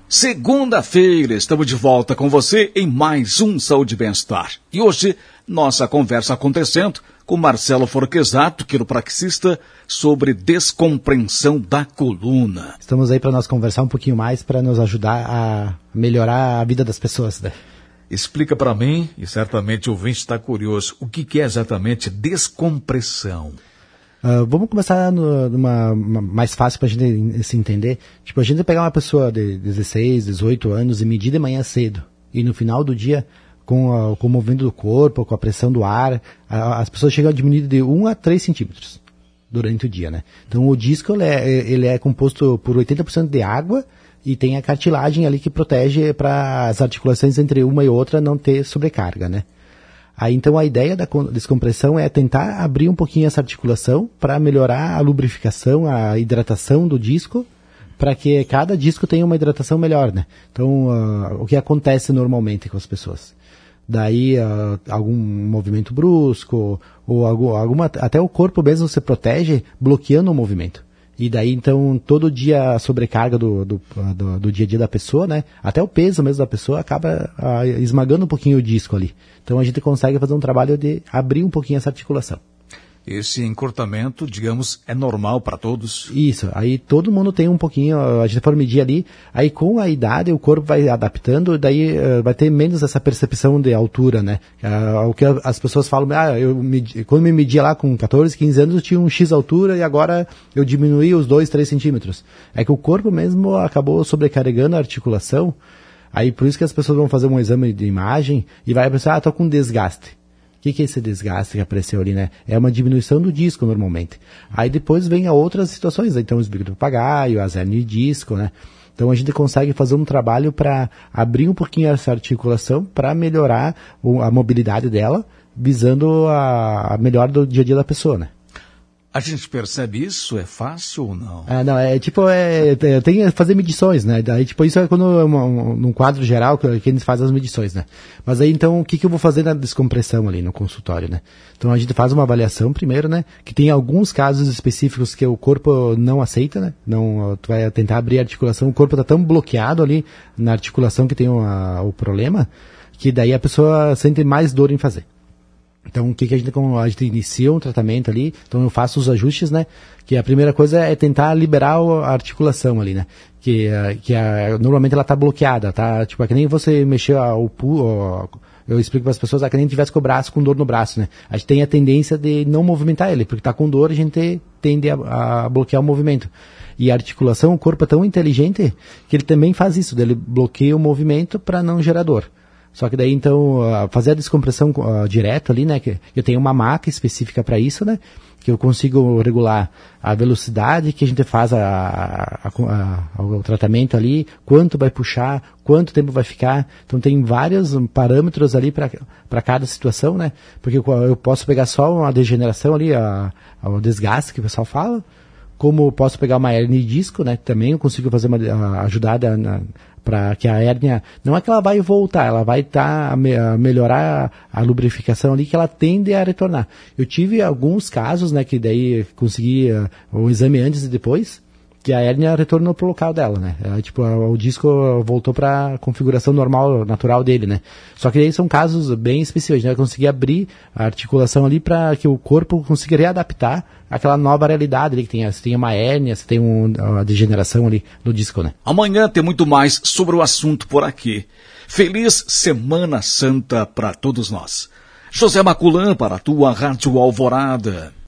Segunda-feira, estamos de volta com você em mais um Saúde e Bem-Estar. E hoje, nossa conversa acontecendo com Marcelo Forquesato, quiropraxista, sobre descompreensão da coluna. Estamos aí para nós conversar um pouquinho mais, para nos ajudar a melhorar a vida das pessoas, né? Explica para mim, e certamente o ouvinte está curioso, o que é exatamente descompressão? Vamos começar numa mais fácil para a gente se entender. Tipo, a gente pegar uma pessoa de 16, 18 anos e medir de manhã cedo. E no final do dia, com o movimento do corpo, com a pressão do ar, as pessoas chegam a diminuir de 1 a 3 centímetros durante o dia, né? Então o disco ele é composto por 80% de água e tem a cartilagem ali que protege para as articulações entre uma e outra não ter sobrecarga, né? Aí, então, a ideia da descompressão é tentar abrir um pouquinho essa articulação para melhorar a lubrificação, a hidratação do disco, para que cada disco tenha uma hidratação melhor, né? Então, o que acontece normalmente com as pessoas? Daí, algum movimento brusco, ou até o corpo mesmo se protege bloqueando o movimento. E daí, então, todo dia a sobrecarga do dia a dia da pessoa, né? Até o peso mesmo da pessoa acaba esmagando um pouquinho o disco ali. Então, a gente consegue fazer um trabalho de abrir um pouquinho essa articulação. Esse encurtamento, digamos, é normal para todos? Isso. Aí todo mundo tem um pouquinho, a gente for medir ali, aí com a idade o corpo vai adaptando, daí vai ter menos essa percepção de altura, né? O que as pessoas falam, quando me media lá com 14, 15 anos eu tinha um X altura e agora eu diminuí os 2, 3 centímetros. É que o corpo mesmo acabou sobrecarregando a articulação, aí por isso que as pessoas vão fazer um exame de imagem e vai pensar, tô com desgaste. O que é esse desgaste que apareceu ali, né? É uma diminuição do disco, normalmente. Aí depois vem a outras situações, então o esbigo do papagaio, as hérnias de disco, né? Então a gente consegue fazer um trabalho para abrir um pouquinho essa articulação, para melhorar a mobilidade dela, visando a melhora do dia a dia da pessoa, né? A gente percebe isso? É fácil ou não? Tem que fazer medições, né? Daí, tipo, isso é quando, num quadro geral, que a gente faz as medições, né? Mas aí, então, o que eu vou fazer na descompressão ali no consultório, né? Então, a gente faz uma avaliação primeiro, né? Que tem alguns casos específicos que o corpo não aceita, né? Não, tu vai tentar abrir a articulação, o corpo tá tão bloqueado ali na articulação que tem o problema, que daí a pessoa sente mais dor em fazer. Então, a gente inicia um tratamento ali, então eu faço os ajustes, né? Que a primeira coisa é tentar liberar a articulação ali, né? Normalmente ela tá bloqueada, tá? Tipo, é que nem você mexer eu explico para as pessoas, é que nem tivesse com o braço com dor no braço, né? A gente tem a tendência de não movimentar ele, porque tá com dor, a gente tende a bloquear o movimento. E a articulação, o corpo é tão inteligente que ele também faz isso, ele bloqueia o movimento para não gerar dor. Só que daí, então, fazer a descompressão direto ali, né, que eu tenho uma maca específica para isso, né, que eu consigo regular a velocidade que a gente faz o tratamento ali, quanto vai puxar, quanto tempo vai ficar. Então, tem vários parâmetros ali para cada situação, né, porque eu posso pegar só uma degeneração ali, o desgaste que o pessoal fala, como eu posso pegar uma hérnia de disco, né, também eu consigo fazer uma ajudada para que a hérnia, não é que ela vai voltar, ela vai a melhorar a lubrificação ali, que ela tende a retornar. Eu tive alguns casos, né, que daí consegui o exame antes e depois, que a hérnia retornou pro local dela, né? O disco voltou para a configuração normal, natural dele, né? Só que aí são casos bem específicos, né? Eu consegui abrir a articulação ali para que o corpo consiga readaptar àquela nova realidade ali, que se tem uma hérnia, se tem uma degeneração ali no disco, né? Amanhã tem muito mais sobre o assunto por aqui. Feliz Semana Santa para todos nós. José Maculan para a tua Rádio Alvorada.